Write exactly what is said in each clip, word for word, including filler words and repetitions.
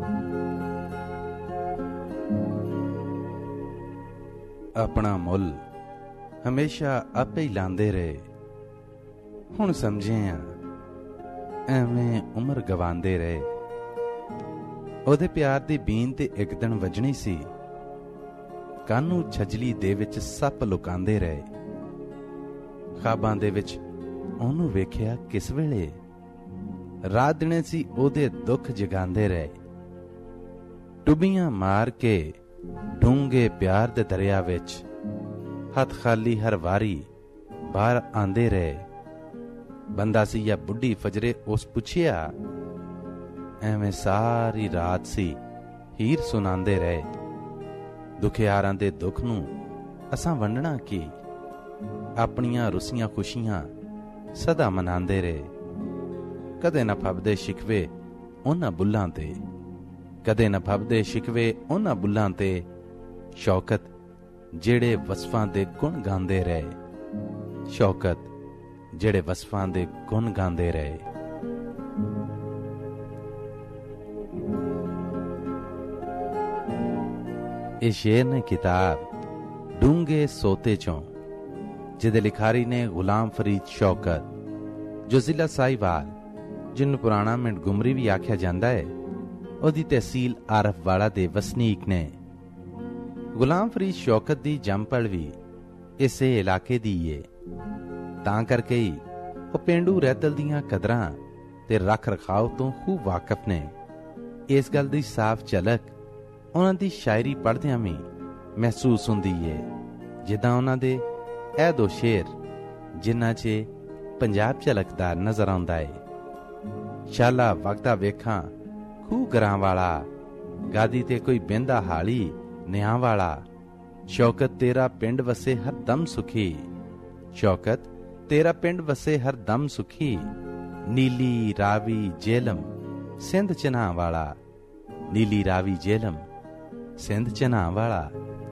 ਆਪਣਾ ਮੁੱਲ ਹਮੇਸ਼ਾ ਆਪੇ ਹੀ ਲਾਂਦੇ ਰਹੇ। ਹੁਣ ਸਮਝੇ ਆ ਐਵੇਂ ਉਮਰ ਗਵਾਉਂਦੇ ਰਹੇ। ਉਹਦੇ ਪਿਆਰ ਦੀ ਬੀਨ ਤੇ ਇੱਕ ਦਿਨ ਵੱਜਣੀ ਸੀ। ਕਾਨੂੰ ਛਜਲੀ ਦੇ ਵਿੱਚ ਸੱਪ ਲੁਕਾਉਂਦੇ ਰਹੇ। ਖਾਬਾਂ ਦੇ ਵਿੱਚ ਉਹਨੂੰ ਵੇਖਿਆ ਕਿਸ ਵੇਲੇ। ਰਾਤ ਦਿਨੇ ਸੀ ਉਹਦੇ ਦੁੱਖ ਜਗਾਉਂਦੇ ਰਹੇ। ਟੁੱਬੀਆਂ ਮਾਰ ਕੇ ਡੂੰਘੇ ਪਿਆਰ ਦੇ ਦਰਿਆ ਵਿੱਚ ਹੱਥ ਖਾਲੀ ਹਰ ਵਾਰੀ ਬਾਹਰ ਆਂਦੇ ਰਹੇ। ਬੰਦਾ ਸੀ ਜਾਂ ਬੁੱਢੀ ਫਜਰੇ ਉਸ ਪੁੱਛਿਆ। ਐਵੇਂ ਸਾਰੀ ਰਾਤ ਸੀ ਹੀਰ ਸੁਣਾਉਂਦੇ ਰਹੇ। ਦੁਖਿਆਰਾਂ ਦੇ ਦੁੱਖ ਨੂੰ ਅਸਾਂ ਵੰਡਣਾ ਕੀ। ਆਪਣੀਆਂ ਰੁੱਸੀਆਂ ਖੁਸ਼ੀਆਂ ਸਦਾ ਮਨਾਉਂਦੇ ਰਹੇ। ਕਦੇ ਨਾ ਫੱਬਦੇ ਸ਼ਿਕਵੇ ਉਹਨਾਂ ਬੁੱਲਾਂ ਤੇ, ਕਦੇ ਨਾ ਫੱਬਦੇ ਸ਼ਿਕਵੇ ਉਹਨਾਂ ਬੁੱਲਾਂ ਤੇ। ਸ਼ੌਕਤ ਜਿਹੜੇ ਵਸਫਾਂ ਦੇ ਗੁਣ ਗਾਉਂਦੇ ਰਹੇ। ਸ਼ੌਕਤ ਜਿਹੜੇ ਵਸਫਾਂ ਦੇ ਗੁਣ ਗਾਉਂਦੇ ਰਹੇ। ਇਹ ਸ਼ੇਰ ਨੇ ਕਿਤਾਬ ਡੂੰਘੇ ਸੋਤੇ ਚੋਂ, ਜਿਹਦੇ ਲਿਖਾਰੀ ਨੇ ਗੁਲਾਮ ਫਰੀਦ ਸ਼ੌਕਤ, ਜੋ ਜ਼ਿਲ੍ਹਾ ਸਾਹੀਵਾਲ, ਜਿਹਨੂੰ ਪੁਰਾਣਾ ਮਿੰਟਗੁਮਰੀ ਵੀ ਆਖਿਆ ਜਾਂਦਾ ਹੈ, ਉਹਦੀ ਤਹਿਸੀਲ ਆਰਫਵਾਲਾ ਦੇ ਵਸਨੀਕ ਨੇ। ਗੁਲਾਮ ਫਰੀਦ ਸ਼ੌਕਤ ਦੀ ਜੰਮਪਲ ਵੀ ਇਸੇ ਇਲਾਕੇ ਦੀ ਏ। ਤਾਂ ਕਰਕੇ ਹੀ ਉਹ ਪੇਂਡੂ ਰਹਿਤਲ ਦੀਆਂ ਕਦਰਾਂ ਤੇ ਰੱਖ ਰਖਾਵ ਤੋਂ ਖੂਬ ਵਾਕਿਫ ਨੇ। ਇਸ ਗੱਲ ਦੀ ਸਾਫ਼ ਝਲਕ ਉਹਨਾਂ ਦੀ ਸ਼ਾਇਰੀ ਪੜ੍ਹਦਿਆਂ ਵੀ ਮਹਿਸੂਸ ਹੁੰਦੀ ਏ, ਜਿੱਦਾਂ ਉਹਨਾਂ ਦੇ ਇਹ ਦੋ ਸ਼ੇਰ ਜਿਨ੍ਹਾਂ 'ਚ ਪੰਜਾਬ ਝਲਕਦਾ ਨਜ਼ਰ ਆਉਂਦਾ ਏ। ਸ਼ਾਲਾ ਵਗਦਾ ਵੇਖਾਂ ਖੂਹ ਗਰਾਂ ਵਾਲਾ, ਗਾਦੀ ਤੇ ਕੋਈ ਬਹਿੰਦਾ ਹਾਲੀ ਨਿਆਂ ਵਾਲਾ। ਸ਼ੌਕਤ ਤੇਰਾ ਪਿੰਡ ਵਸੇ ਹਰ ਦਮ ਸੁਖੀ। ਸ਼ੌਕਤ ਤੇਰਾ ਪਿੰਡ ਵਸੇ ਹਰ ਦਮ ਸੁਖੀ। ਨੀਲੀ ਰਾਵੀ ਜੇਲਮ ਸਿੰਧ ਚਨਾ ਵਾਲਾ। ਨੀਲੀ ਰਾਵੀ ਜੇਲਮ ਸਿੰਧ ਚਨਾ ਵਾਲਾ।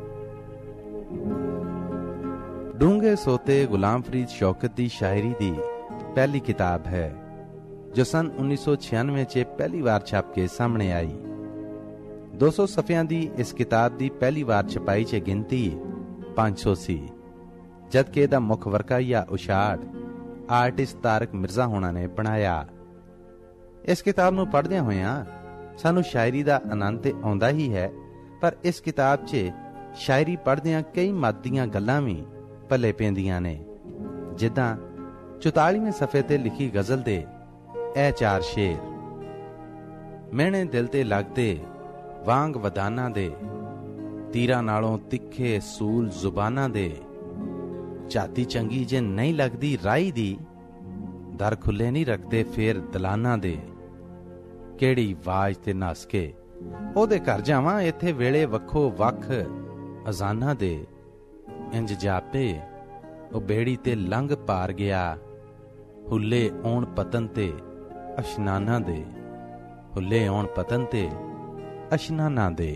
ਡੂੰਘੇ ਸੋਤੇ ਗੁਲਾਮ ਫਰੀਦ ਸ਼ੌਕਤ ਦੀ ਸ਼ਾਇਰੀ ਦੀ ਪਹਿਲੀ ਕਿਤਾਬ ਹੈ, ਜੋ ਸਨ ਉੱਨੀ ਸੌ ਛਿਆਨਵੇਂ 'ਚ ਪਹਿਲੀ ਵਾਰ ਛਪ ਕੇ ਸਾਹਮਣੇ ਆਈ। ਦੋ ਸੌ ਸਫ਼ਿਆਂ ਦੀ ਇਸ ਕਿਤਾਬ ਦੀ ਪਹਿਲੀ ਵਾਰ ਛਪਾਈ 'ਚ ਗਿਣਤੀ ਪੰਜ ਸੌ ਸੀ, ਜਦਕਿ ਇਹਦਾ ਮੁੱਖ ਵਰਕਾ ਜਾਂ ਉਛਾੜ ਆਰਟਿਸਟ ਤਾਰਕ ਮਿਰਜ਼ਾ ਹੋਣਾ ਨੇ ਬਣਾਇਆ। ਇਸ ਕਿਤਾਬ ਨੂੰ ਪੜ੍ਹਦਿਆਂ ਹੋਇਆਂ ਸਾਨੂੰ ਸ਼ਾਇਰੀ ਦਾ ਆਨੰਦ ਤੇ ਆਉਂਦਾ ਹੀ ਹੈ, ਪਰ ਇਸ ਕਿਤਾਬ 'ਚ ਸ਼ਾਇਰੀ ਪੜ੍ਹਦਿਆਂ ਕਈ ਮੱਤ ਦੀਆਂ ਗੱਲਾਂ ਵੀ ਭੱਲੇ ਪੈਂਦੀਆਂ ਨੇ। ਜਿੱਦਾਂ ਚੁਤਾਲੀਵੇਂ ਸਫ਼ੇ ਤੇ ਲਿਖੀ ਗਜ਼ਲ ਦੇ ਇਹ ਚਾਰ ਸ਼ੇਰ। ਮੈਨੇ ਦਿਲ ਤੇ ਲੱਗਦੇ ਵਾਂਗ ਵਦਾਨਾਂ ਦੇ, ਤੀਰਾਂ ਨਾਲੋਂ ਤਿੱਖੇ ਸੂਲ ਜ਼ੁਬਾਨਾਂ ਦੇ। ਝਾਤੀ ਚੰਗੀ ਜੇ ਨਹੀਂ ਲੱਗਦੀ ਰਾਈ ਦੀ, ਦਰ ਖੁੱਲੇ ਨਹੀਂ ਰੱਖਦੇ ਫੇਰ ਦਲਾਨਾਂ ਦੇ। ਕਿਹੜੀ ਆਵਾਜ਼ ਤੇ ਨੱਸ ਕੇ ਉਹਦੇ ਘਰ ਜਾਵਾਂ, ਇੱਥੇ ਵੇਲੇ ਵੱਖੋ ਵੱਖ ਅਜ਼ਾਨਾਂ ਦੇ। ਇੰਜ ਜਾਪੇ ਉਹ ਬੇੜੀ ਤੇ ਲੰਘ ਪਾਰ ਗਿਆ, ਹੁੱਲੇ ਆਉਣ ਪਤਨ ਤੇ ਅਸ਼ਨਾਨਾਂ ਦੇ। ਹੁੱਲੇ ਆਉਣ ਪਤਨ ਤੇ ਅਸ਼ਨਾਨਾਂ ਦੇ।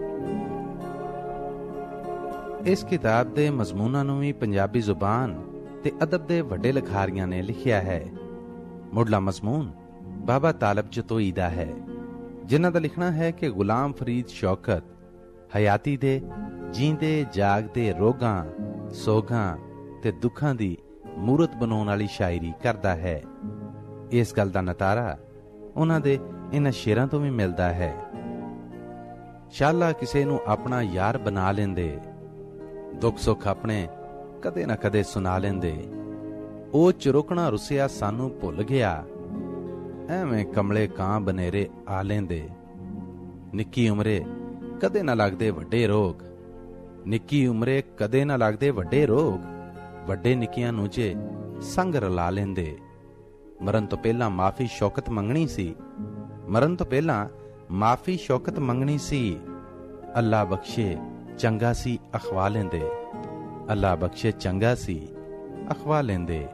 ਇਸ ਕਿਤਾਬ ਦੇ ਮਜ਼ਮੂਨਾਂ ਨੂੰ ਵੀ ਪੰਜਾਬੀ ਜ਼ੁਬਾਨ ਤੇ ਅਦਬ ਦੇ ਵੱਡੇ ਲਿਖਾਰੀਆਂ ਨੇ ਲਿਖਿਆ ਹੈ। ਮੁੱਢਲਾ ਮਜ਼ਮੂਨ ਬਾਬਾ ਤਾਲਬ ਜਤੋਈ ਦਾ ਹੈ, ਜਿਨ੍ਹਾਂ ਦਾ ਲਿਖਣਾ ਹੈ ਕਿ ਗੁਲਾਮ ਫਰੀਦ ਸ਼ੌਕਤ ਹਯਾਤੀ ਦੇ ਜੀਂਦੇ ਜਾਗਦੇ ਰੋਗਾਂ, ਸੋਗਾਂ ਤੇ ਦੁੱਖਾਂ ਦੀ ਮੂਰਤ ਬਣਾਉਣ ਵਾਲੀ ਸ਼ਾਇਰੀ ਕਰਦਾ ਹੈ। ਇਸ ਗੱਲ ਦਾ ਨਤਾਰਾ ਉਹਨਾਂ ਦੇ ਇਹਨਾਂ ਸ਼ੇਰਾਂ ਤੋਂ ਵੀ ਮਿਲਦਾ ਹੈ। ਸ਼ਾਲਾ ਕਿਸੇ ਨੂੰ ਆਪਣਾ ਯਾਰ ਬਣਾ ਲੈਂਦੇ, ਦੁੱਖ ਸੁੱਖ ਆਪਣੇ ਕਦੇ ਨਾ ਕਦੇ ਸੁਣਾ ਲੈਂਦੇ। ਉਹ ਚੁਰਕਣਾ ਰੁੱਸਿਆ ਸਾਨੂੰ ਭੁੱਲ ਗਿਆ, ਐਵੇਂ ਕਮਲੇ ਕਾਂ ਬਨੇਰੇ ਆ ਲੈਂਦੇ। ਨਿੱਕੀ ਉਮਰੇ ਕਦੇ ਨਾ ਲੱਗਦੇ ਵੱਡੇ ਰੋਗ। ਨਿੱਕੀ ਉਮਰੇ ਕਦੇ ਨਾ ਲੱਗਦੇ ਵੱਡੇ ਰੋਗ। ਵੱਡੇ ਨਿੱਕੀਆਂ ਨੂੰ ਜੇ ਸੰਗ ਰਲਾ ਲੈਂਦੇ। ਮਰਨ ਤੋਂ ਪਹਿਲਾਂ ਮਾਫੀ ਸ਼ੌਕਤ ਮੰਗਣੀ ਸੀ। ਮਰਨ ਤੋਂ ਪਹਿਲਾਂ ਮਾਫੀ ਸ਼ੌਕਤ ਮੰਗਣੀ ਸੀ। ਅੱਲਾ ਬਖਸ਼ੇ ਚੰਗਾ ਸੀ ਅਖਵਾ ਲੈਂਦੇ। ਅੱਲਾ ਬਖਸ਼ੇ ਚੰਗਾ ਸੀ ਅਖਵਾ ਲੈਂਦੇ।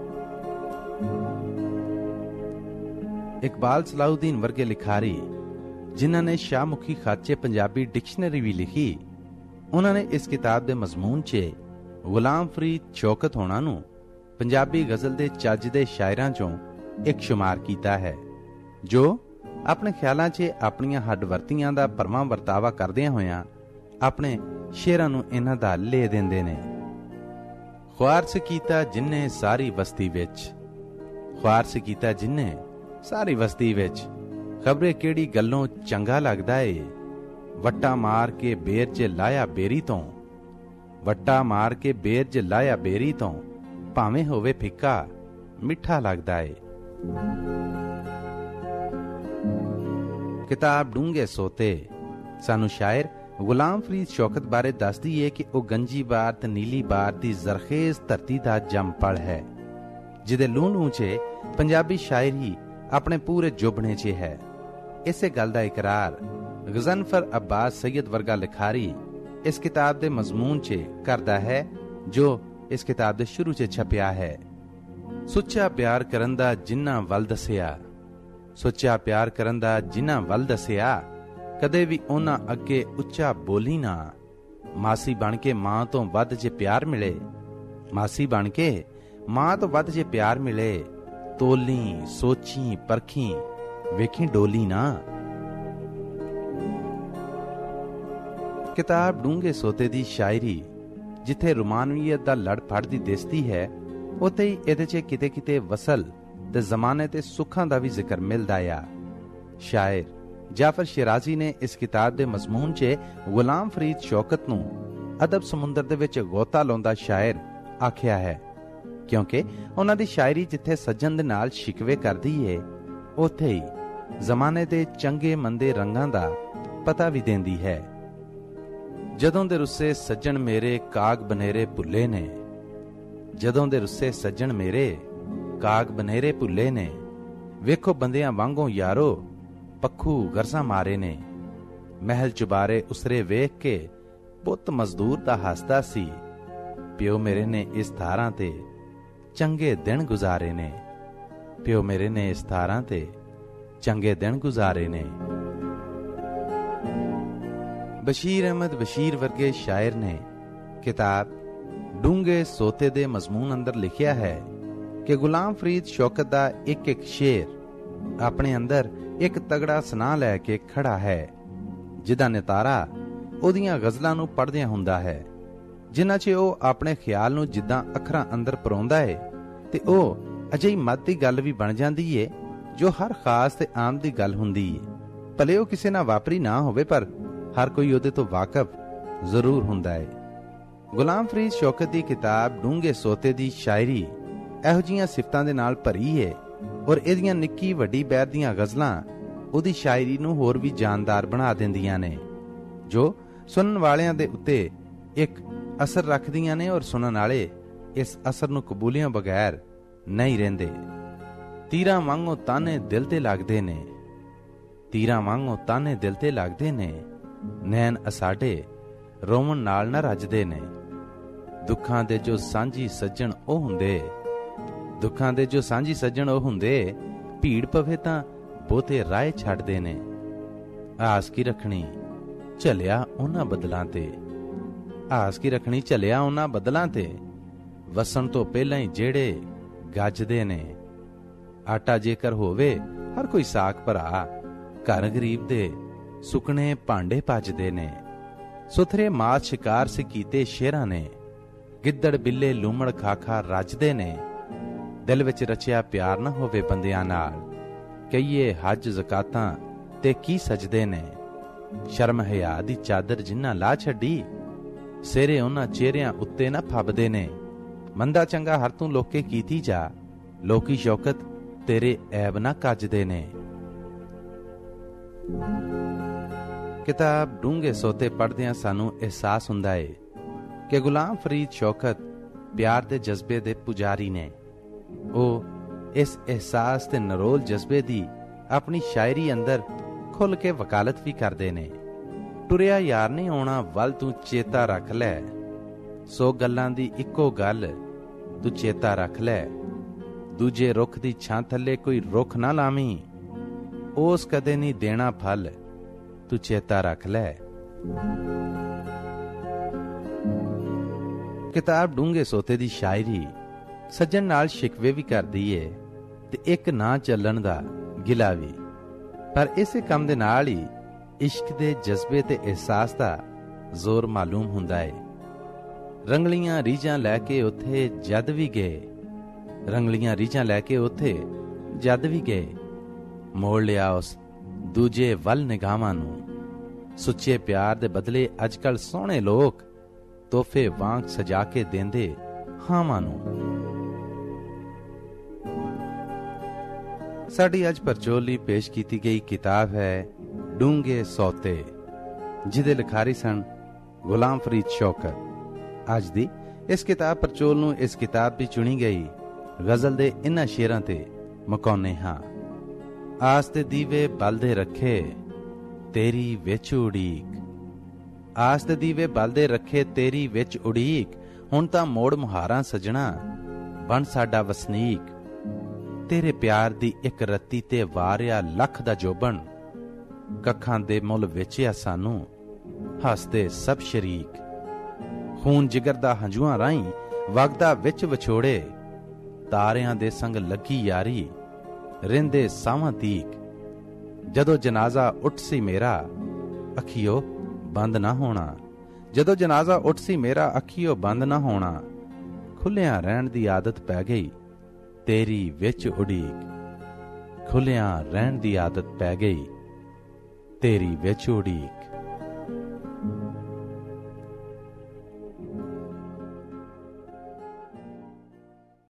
ਇਕਬਾਲ ਸਲਾਹੁਦੀਨ ਵਰਗੇ ਲਿਖਾਰੀ, ਜਿਨ੍ਹਾਂ ਨੇ ਸ਼ਾਹਮੁਖੀ ਖੱਤ 'ਚ ਪੰਜਾਬੀ ਡਿਕਸ਼ਨਰੀ ਵੀ ਲਿਖੀ, ਉਹਨਾਂ ਨੇ ਇਸ ਕਿਤਾਬ ਦੇ ਮਜ਼ਮੂਨ 'ਚ ਗੁਲਾਮ ਫਰੀਦ ਸ਼ੌਕਤ ਹੋਣਾ ਨੂੰ ਪੰਜਾਬੀ ਗਜ਼ਲ ਦੇ ਚੱਜ ਦੇ ਸ਼ਾਇਰਾਂ 'ਚੋਂ ਇੱਕ ਸ਼ੁਮਾਰ ਕੀਤਾ ਹੈ, ਜੋ ਆਪਣੇ ਖਿਆਲਾਂ 'ਚ ਆਪਣੀਆਂ ਹੱਡਵਰਤੀਆਂ ਦਾ ਭਰਵਾਂ ਵਰਤਾਵਾ ਕਰਦਿਆਂ ਹੋਇਆਂ ਆਪਣੇ ਸ਼ੇਰਾਂ ਨੂੰ ਇਹਨਾਂ ਦਾ ਲੈ ਦਿੰਦੇ ਨੇ। ਖੁਆਰਸ ਕੀਤਾ ਜਿੰਨੇ ਸਾਰੀ ਬਸਤੀ ਵਿੱਚ, ਖੁਆਰਸ ਕੀਤਾ ਜਿੰਨੇ ਸਾਰੀ ਬਸਤੀ ਵਿੱਚ, ਖਬਰੇ ਕਿਹੜੀ ਗੱਲੋਂ ਚੰਗਾ ਲੱਗਦਾ ਏ। ਵੱਟਾ ਮਾਰ ਕੇ ਬੇਰ 'ਚ ਲਾਇਆ ਬੇਰੀ ਤੋਂ, ਵੱਟਾ ਮਾਰ ਕੇ ਬੇਰ 'ਚ ਲਾਇਆ ਬੇਰੀ ਤੋਂ, ਭਾਵੇਂ ਹੋਵੇ ਫਿੱਕਾ ਮਿੱਠਾ ਲੱਗਦਾ ਏ। ਕਿਤਾਬ ਡੂੰਘੇ ਸੋਤੇ ਸਾਨੂੰ ਸ਼ਾਇਰ ਗੁਲਾਮ ਫਰੀਦ ਸ਼ੌਕਤ ਬਾਰੇ ਦੱਸਦੀ ਏ ਕਿ ਉਹ ਗੰਜੀ ਬਾਰ ਤੇ ਨੀਲੀ ਬਾਰ ਦੀ ਜ਼ਰਖੇਜ਼ ਧਰਤੀ ਦਾ ਜੰਮਪਲ ਹੈ, ਜਿਹਦੇ ਲੂੰ ਲੂੰ 'ਚ ਪੰਜਾਬੀ ਸ਼ਾਇਰੀ ਆਪਣੇ ਪੂਰੇ ਜੋਬਣੇ 'ਚ ਹੈ। ਇਸੇ ਗੱਲ ਦਾ ਇਕਰਾਰ ਗਜ਼ਨਫਰ ਅब्बास ਸੈयद ਵਰਗਾ ਲਿਖਾਰੀ ਇਸ ਕਿਤਾਬ ਦੇ ਮਜ਼ਮੂਨ 'ਚ ਕਰਦਾ ਹੈ, ਜੋ ਇਸ ਕਿਤਾਬ ਦੇ ਸ਼ੁਰੂ 'ਚ ਛਪਿਆ ਹੈ। ਸੁੱਚਾ ਪਿਆਰ ਕਰਨ ਦਾ ਜਿੰਨਾ ਵੱਲ ਦੱਸਿਆ, ਸੁੱਚਾ ਪਿਆਰ ਕਰਨ ਦਾ ਜਿੰਨਾ ਵੱਲ ਦੱਸਿਆ, ਕਦੇ ਵੀ ਉਹਨਾਂ ਅੱਗੇ ਉੱਚਾ ਬੋਲੀ ਨਾ। ਮਾਸੀ ਬਣ ਕੇ ਮਾਂ ਤੋਂ ਵੱਧ ਜੇ ਪਿਆਰ ਮਿਲੇ, ਮਾਸੀ ਬਣ ਕੇ ਮਾਂ ਤੋਂ ਵੱਧ ਜੇ ਪਿਆਰ ਮਿਲੇ, ਤੋਲੀ ਸੋਚੀ ਪਰਖੀ ਵੇਖੀ ਡੋਲੀ ਨਾ। ਕਿਤਾਬ ਡੂੰਘੇ ਸੋਤੇ ਦੀ ਸ਼ਾਇਰੀ ਜਿੱਥੇ ਰੋਮਾਨਵੀਅਤ ਦਾ ਲੜ ਫੜ ਦੀ ਦਿਸਦੀ ਹੈ, ਉੱਥੇ ਹੀ ਇਹਦੇ 'ਚ ਕਿਤੇ ਕਿਤੇ ਵਸਲ ਤੇ ਜ਼ਮਾਨੇ ਤੇ ਸੁੱਖਾਂ ਦਾ ਵੀ ਜ਼ਿਕਰ ਮਿਲਦਾ ਆ। ਸ਼ਾਇਰ ਜਾਫਰ ਸ਼ਿਰਾਜ਼ੀ ਨੇ ਇਸ ਕਿਤਾਬ ਦੇ ਮਜ਼ਮੂਨ 'ਚ ਗੁਲਾਮ ਫਰੀਦ ਸ਼ੌਕਤ ਨੂੰ ਅਦਬ ਸਮੁੰਦਰ ਦੇ ਵਿੱਚ ਗੋਤਾ ਲਾਉਂਦਾ ਸ਼ਾਇਰ ਆਖਿਆ ਹੈ, ਕਿਉਂਕਿ ਉਹਨਾਂ ਦੀ ਸ਼ਾਇਰੀ ਜਿੱਥੇ ਸੱਜਣ ਦੇ ਨਾਲ ਸ਼ਿਕਵੇ ਕਰਦੀ ਏ, ਉੱਥੇ ਹੀ ਜ਼ਮਾਨੇ ਦੇ ਚੰਗੇ ਮੰਦੇ ਰੰਗਾਂ ਦਾ ਪਤਾ ਵੀ ਦਿੰਦੀ ਹੈ। ਜਦੋਂ ਦੇ ਰੁੱਸੇ ਸੱਜਣ ਮੇਰੇ ਕਾਗ ਬਨੇਰੇ ਭੁੱਲੇ ਨੇ, ਜਦੋਂ ਦੇ ਰੁੱਸੇ ਸੱਜਣ ਮੇਰੇ ਕਾਗ ਬਨੇਰੇ ਭੁੱਲੇ ਨੇ, ਵੇਖੋ ਬੰਦਿਆਂ ਵਾਂਗੋਂ ਯਾਰੋ ਪੱਖੂ ਗਰਸਾਂ ਮਾਰੇ ਨੇ। ਮਹਿਲ ਚੁਬਾਰੇ ਉਸਰੇ ਵੇਖ ਕੇ ਪੁੱਤ ਮਜ਼ਦੂਰ ਦਾ ਹੱਸਦਾ ਸੀ, ਪਿਓ ਮੇਰੇ ਨੇ ਇਸ ਥਾਰਾਂ ਤੇ ਚੰਗੇ ਦਿਨ ਗੁਜ਼ਾਰੇ ਨੇ, ਪਿਓ ਮੇਰੇ ਨੇ ਇਸ ਥਾਰਾਂ ਤੇ ਚੰਗੇ ਦਿਨ ਗੁਜ਼ਾਰੇ ਨੇ। ਬਸ਼ੀਰ ਅਹਿਮਦ ਬਸ਼ੀਰ ਵਰਗੇ ਸ਼ਾਇਰ ਨੇ ਕਿਤਾਬ ਡੂੰਘੇ ਸੋਤੇ ਦੇ ਮਜ਼ਮੂਨ ਅੰਦਰ ਲਿਖਿਆ ਹੈ ਕਿ ਗੁਲਾਮ ਫਰੀਦ ਸ਼ੌਕਤ ਦਾ ਇੱਕ ਇੱਕ ਸ਼ੇਰ ਆਪਣੇ ਅੰਦਰ ਇੱਕ ਤਗੜਾ ਸੁਨਾਹ ਲੈ ਕੇ ਖੜਾ ਹੈ, ਜਿਹਦਾ ਨਿਤਾਰਾ ਉਹਦੀਆਂ ਗਜ਼ਲਾਂ ਨੂੰ ਪੜ੍ਹਦਿਆਂ ਹੁੰਦਾ ਹੈ, ਜਿਨ੍ਹਾਂ 'ਚ ਉਹ ਆਪਣੇ ਖਿਆਲ ਨੂੰ ਜਿੱਦਾਂ ਅੱਖਰਾਂ ਅੰਦਰ ਪਰੋਂਦਾ ਏ, ਤੇ ਉਹ ਅਜਿਹੀ ਮੱਤ ਦੀ ਗੱਲ ਵੀ ਬਣ ਜਾਂਦੀ ਏ ਜੋ ਹਰ ਖਾਸ ਤੇ ਆਮ ਦੀ ਗੱਲ ਹੁੰਦੀ ਏ। ਭਲੇ ਉਹ ਕਿਸੇ ਨਾਲ ਵਾਪਰੀ ਨਾ ਹੋਵੇ, ਪਰ ਹਰ ਕੋਈ ਉਹਦੇ ਤੋਂ ਵਾਕਫ ਜ਼ਰੂਰ ਹੁੰਦਾ ਏ। ਗੁਲਾਮ ਫਰੀਦ ਸ਼ੌਕਤ ਦੀ ਕਿਤਾਬ ਡੂੰਘੇ ਸੋਤੇ ਦੀ ਸ਼ਾਇਰੀ ਇਹੋ ਜਿਹੀਆਂ ਸਿਫਤਾਂ ਦੇ ਨਾਲ ਭਰੀ ਏ, ਔਰ ਇਹਦੀਆਂ ਨਿੱਕੀ ਵੱਡੀ ਬੈਰ ਦੀਆਂ ਗਜ਼ਲਾਂ ਉਹਦੀ ਸ਼ਾਇਰੀ ਨੂੰ ਹੋਰ ਵੀ ਜਾਨਦਾਰ ਬਣਾ ਦਿੰਦੀਆਂ ਨੇ, ਜੋ ਸੁਣਨ ਵਾਲਿਆਂ ਦੇ ਉੱਤੇ ਇੱਕ ਅਸਰ ਰੱਖਦੀਆਂ ਨੇ, ਔਰ ਸੁਣਨ ਵਾਲੇ ਇਸ ਅਸਰ ਨੂੰ ਕਬੂਲਿਆਂ ਬਗੈਰ ਨਹੀਂ ਰਹਿੰਦੇ। ਤੀਰਾਂ ਵਾਂਗੋਂ ਤਾਨੇ ਦਿਲ ਤੇ ਲੱਗਦੇ ਨੇ, ਤੀਰਾਂ ਵਾਂਗੋਂ ਤਾਨੇ ਦਿਲ ਤੇ ਲੱਗਦੇ ਨੇ, ਨੈਣ ਅਸਾਡੇ ਰੋਵਣ ਨਾਲ ਨਾ ਰੱਜਦੇ ਨੇ। ਦੁੱਖਾਂ ਦੇ ਜੋ ਸਾਂਝੀ ਸੱਜਣ ਉਹ ਹੁੰਦੇ, ਦੁੱਖਾਂ ਦੇ ਜੋ ਸਾਂਝੀ ਸੱਜਣ ਉਹ ਹੁੰਦੇ, ਭੀੜ ਪਵੇ ਤਾਂ ਬਹੁਤੇ ਰਾਹ ਛੱਡਦੇ ਨੇ। ਆਸ ਕੀ ਰੱਖਣੀ ਝਲਿਆ ਉਹਨਾਂ ਬਦਲਾਂ ਤੇ, ਆਸ ਕੀ ਰੱਖਣੀ ਝਲਿਆ ਉਹਨਾਂ ਬਦਲਾਂ ਤੇ, ਵਸਣ ਤੋਂ ਪਹਿਲਾਂ ਹੀ ਜਿਹੜੇ ਗੱਜਦੇ ਨੇ। ਆਟਾ ਜੇਕਰ ਹੋਵੇ ਹਰ ਕੋਈ ਸਾਕ ਭਰਾ, ਘਰ ਗਰੀਬ ਦੇ ਸੁਕਣੇ ਭਾਂਡੇ ਭੱਜਦੇ ਨੇ। ਸੁਥਰੇ ਮਾਸ ਸ਼ਿਕਾਰ ਸੇ ਕੀਤੇ ਸ਼ੇਰਾਂ ਨੇ, ਗਿੱਦੜ ਬਿੱਲੇ ਲੂਮੜ ਖਾਖਾ ਰੱਜਦੇ ਨੇ। ਦਿਲ ਵਿੱਚ ਰਚਿਆ ਪਿਆਰ ਨਾ ਹੋਵੇ ਬੰਦਿਆਂ ਨਾਲ, ਕਹੀਏ ਹੱਜ ਜ਼ਕਾਤਾਂ ਤੇ ਕੀ ਸਜਦੇ ਨੇ। ਸ਼ਰਮ ਹਿਆ ਦੀ ਚਾਦਰ ਜਿੰਨਾ ਲਾ ਛੱਡੀ, ਸਿਰੇ ਉਹਨਾਂ ਚਿਹਰਿਆਂ ਉੱਤੇ ਨਾ ਫੱਬਦੇ ਨੇ। ਮੰਦਾ ਚੰਗਾ ਹਰ ਤੂੰ ਲੋਕੇ ਕੀਤੀ ਜਾ, ਲੋਕੀ ਸ਼ੌਕਤ ਤੇਰੇ ਐਬ ਨਾ ਕੱਜਦੇ ਨੇ। ਕਿਤਾਬ ਡੂੰਘੇ ਸੋਤੇ ਪੜ੍ਹਦਿਆਂ ਸਾਨੂੰ ਅਹਿਸਾਸ ਹੁੰਦਾ ਏ ਕਿ ਗੁਲਾਮ ਫਰੀਦ ਸ਼ੌਕਤ ਪਿਆਰ ਦੇ ਜਜ਼ਬੇ ਦੇ ਪੁਜਾਰੀ ਨੇ। ਉਹ ਇਸ ਅਹਿਸਾਸ ਤੇ ਨਰੋਲ ਜਜ਼ਬੇ ਦੀ ਆਪਣੀ ਸ਼ਾਇਰੀ ਅੰਦਰ ਖੁੱਲ ਕੇ ਵਕਾਲਤ ਵੀ ਕਰਦੇ ਨੇ। ਟੁਰਿਆ ਯਾਰ ਨਹੀਂ ਆਉਣਾ ਵੱਲ ਤੂੰ ਚੇਤਾ ਰੱਖ ਲੈ, ਸੋ ਗੱਲਾਂ ਦੀ ਇੱਕੋ ਗੱਲ ਤੂੰ ਚੇਤਾ ਰੱਖ ਲੈ। ਦੂਜੇ ਰੁੱਖ ਦੀ ਛਾਂ ਥੱਲੇ ਕੋਈ ਰੁੱਖ ਨਾ ਲਾਵੀਂ, ਉਸ ਕਦੇ ਨਹੀਂ ਦੇਣਾ ਫਲ ਤੂੰ ਚੇਤਾ ਰੱਖ ਲੈ। ਕਿਤਾਬ ਡੂੰਘੇ ਸੋਤੇ ਦੀ ਸ਼ਾਇਰੀ ਸੱਜਣ ਨਾਲ ਸ਼ਿਕਵੇ ਵੀ ਕਰਦੀ ਏ ਤੇ ਇੱਕ ਨਾ ਚੱਲਣ ਦਾ ਗਿਲਾ ਵੀ। ਪਰ ਇਸੇ ਕੰਮ ਦੇ ਨਾਲ ਹੀ ਇਸ਼ਕ ਦੇ ਜਜ਼ਬੇ ਤੇ ਅਹਿਸਾਸ ਦਾ ਜ਼ੋਰ ਮਾਲੂਮ ਹੁੰਦਾ ਏ। ਰੰਗਲੀਆਂ ਰੀਝਾਂ ਲੈ ਕੇ ਉੱਥੇ ਜਦ ਵੀ ਗਏ, ਰੰਗਲੀਆਂ ਰੀਝਾਂ ਲੈ ਕੇ ਉੱਥੇ ਜਦ ਵੀ ਗਏ, ਮੋੜ ਲਿਆ ਉਸ ਦੂਜੇ ਵੱਲ ਨਿਗਾਹਾਂ ਨੂੰ। ਸੁੱਚੇ ਪਿਆਰ ਦੇ ਬਦਲੇ ਅੱਜ ਕੱਲ੍ਹ ਸੋਹਣੇ ਲੋਕ ਤੋਹਫੇ ਵਾਂਗ ਸਜਾ ਕੇ ਦੇਂਦੇ ਹਾਵਾਂ ਨੂੰ। ਸਾਡੀ ਅੱਜ ਪਰਚੋਲ ਲਈ ਪੇਸ਼ ਕੀਤੀ ਗਈ ਕਿਤਾਬ ਹੈ ਡੂੰਘੇ ਸੌਤੇ, ਜਿਹਦੇ ਲਿਖਾਰੀ ਸਨ ਗੁਲਾਮ ਫਰੀਦ ਸ਼ੌਕਤ। ਅੱਜ ਦੀ ਇਸ ਕਿਤਾਬ ਪਰਚੋਲ ਨੂੰ ਇਸ ਕਿਤਾਬ ਦੀ ਚੁਣੀ ਗਈ ਗਜ਼ਲ ਦੇ ਇਨ੍ਹਾਂ ਸ਼ੇਰਾਂ ਤੇ ਮੁਕਾਉਂਦੇ ਹਾਂ। ਆਸ ਦੇ ਦੀਵੇ ਬਲਦੇ ਰੱਖੇ ਤੇਰੀ ਵਿੱਚ ਉਡੀਕ, ਆਸ ਦੇ ਦੀਵੇ ਬਲਦੇ ਰੱਖੇ ਤੇਰੀ ਵਿੱਚ ਉਡੀਕ, ਹੁਣ ਤਾਂ ਮੋੜ ਮੁਹਾਰਾਂ ਸਜਣਾ ਬਣ ਸਾਡਾ ਵਸਨੀਕ। ਤੇਰੇ ਪਿਆਰ ਦੀ ਇੱਕ ਰੱਤੀ ਤੇ ਵਾਰਿਆ ਲੱਖ ਦਾ ਜੋਬਨ, ਕੱਖਾਂ ਦੇ ਮੁੱਲ ਵੇਚਿਆ ਸਾਨੂੰ ਹੱਸਦੇ ਸਭ ਸ਼ਰੀਕ। ਖੂਨ ਜਿਗਰ ਦਾ ਹੰਝੂਆਂ ਰਾਹੀਂ ਵਗਦਾ ਵਿੱਚ ਵਿਛੋੜੇ, ਤਾਰਿਆਂ ਦੇ ਸੰਗ ਲੱਗੀ ਯਾਰੀ ਰਹਿੰਦੇ ਸਾਵਾਂ ਤੀਕ। ਜਦੋਂ ਜਨਾਜ਼ਾ ਉੱਠ ਸੀ ਮੇਰਾ ਅੱਖੀਓ ਬੰਦ ਨਾ ਹੋਣਾ, ਜਦੋਂ ਜਨਾਜ਼ਾ ਉੱਠ ਸੀ ਮੇਰਾ ਅੱਖੀਓ ਬੰਦ ਨਾ ਹੋਣਾ। ਖੁੱਲਿਆਂ ਰਹਿਣ ਦੀ ਆਦਤ ਪੈ ਗਈ ਤੇਰੀ ਵਿੱਚ ਉਡੀਕ, ਖੁੱਲਿਆਂ ਰਹਿਣ ਦੀ ਆਦਤ ਪੈ ਗਈ ਤੇਰੀ ਵਿੱਚ ਉਡੀਕ।